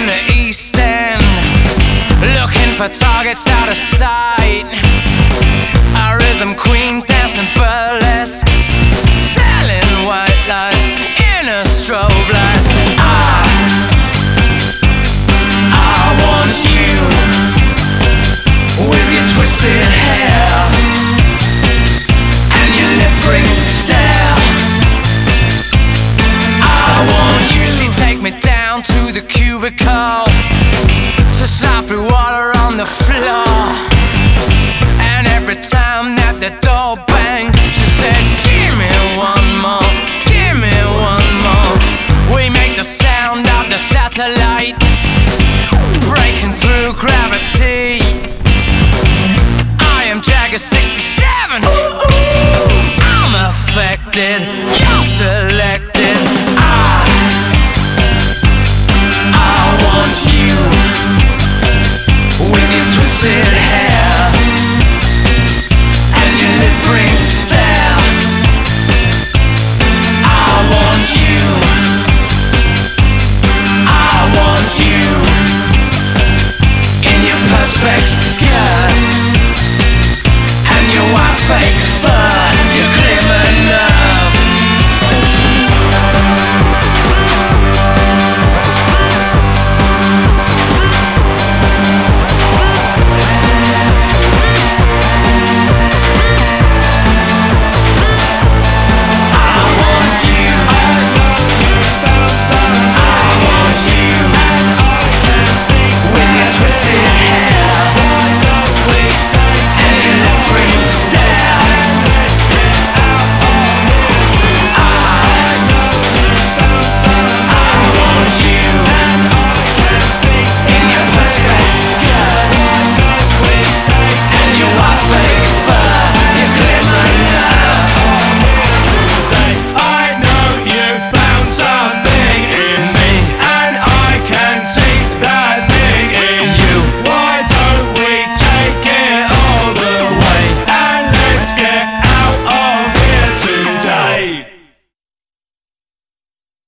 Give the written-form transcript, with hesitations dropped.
the East End, looking for targets out of sight. A rhythm queen dancing burlesque, selling white lies in a strobe light. I want you with your twisted hair and your lip ring stare. I want you. She take me down to the cubicle to slide through water on the floor. And every time that the door banged, she said, give me one more, give me one more. We make the sound of the satellite breaking through gravity. I am Jagger 67. I'm affected, you're selected. I want